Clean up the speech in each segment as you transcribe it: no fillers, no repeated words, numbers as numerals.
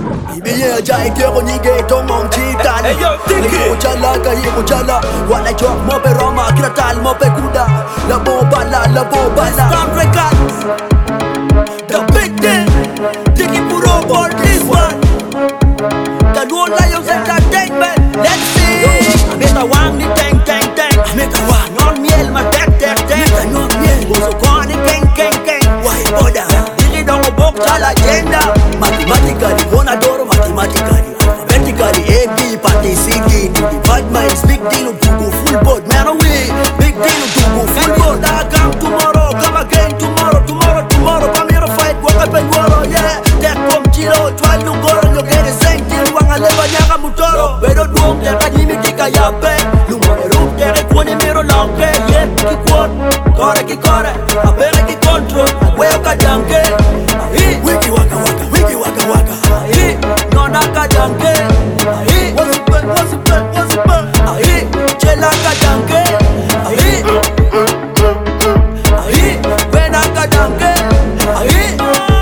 Ibiye jai kero nyige tongong chitani. Kahimu chala Wana chok mope Roma kiratal mope kuda. Labo bala Sound Records, the big thing. Tiki puro for this one. The New Lions Entertainment. Let's see. Ameta wang ni teng Ameta wang on miel ma tek non miel Gozo kwani keng Why boda Dili dongo bok chala agenda. Mathematically bonadoro mathematically. Alphabetically A, B, party, C, D. Divide minds, big deal to go full board. Man away, big deal to go full board. I come tomorrow, come again tomorrow. Pamiro fight, walk up and woro, yeah. Tek kom chilo, try to go on, you get the same thing. Wanga leva nyaga mutoro. Pero duong, teka nyimi tika yape. Lumone room, tere kwenye miro loke. Yeah, ki kwot, kore, apere ki control. Weo ka janke. Wiki waka Ahi, nona ka janke. Ahi, what's it Ahi, chela ka janke. Ahi, wena ka janke. Ahi,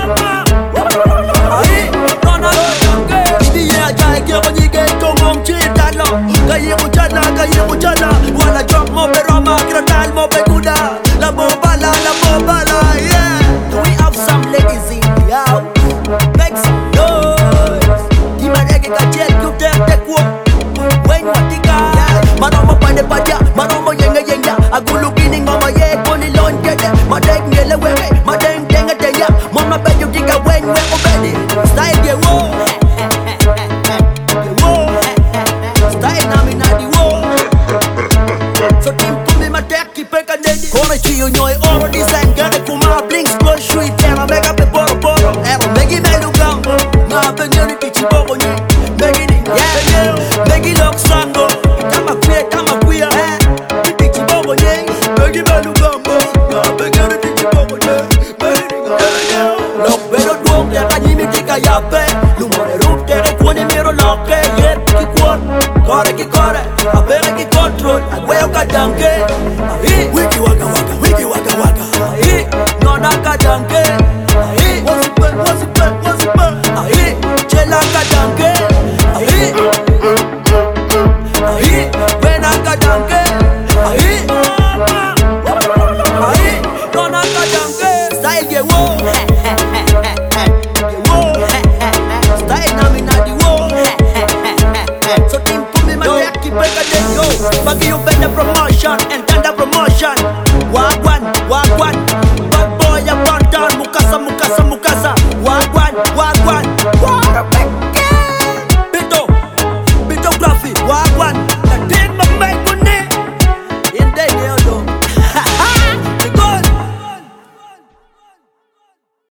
nona ka janke. Ibiye ajay kero nyige tongong chitano. Kahimu chala Wana chok mope Roma kiratal mope kuda. Labo bala, yeah. Do we have some ladies in the house? Make some noise. Kimarege kachel kuterte kuo. When watika Maromo pande paja, maromo yenga. Agulu gini ngoma ye koni lonjede. Madeng ngele wewe, madeng tenga. Mama beju tika when we obedi. Style ye wo. Style nami na di wo. So team pumi matek kipeka nedi. Kone chiyo nyoy oro design gane kuma bling splash sweet tema mega pe boro. Ero megi melu gambo. Na penyoni pichi bobo nyi. Megi ni yeah. Megi lok sango. Kama kuya. Pichi bobo nyi. Megi melu gambo. Na penyoni pichi bobo nyi. Megi ni yeah. Lok pero duong teka nyimi tika yape. Lumone room tere kwenye miro loke. Yeah, ki kwot, kore, apere ki control. Agweo ka janke. Ahi, wiki waka Ahi, nona ka janke. Ahi, what's it Ahi, chela ka janke. Ahi, wena ka janke. Ahi, nona ka janke. Style ye wo. Style nami na di wo. So team pumi matek kipeka den go. Bagi you better promotion and tender promotion. Wagwan Bad boy a bantan mukasa. Wagwan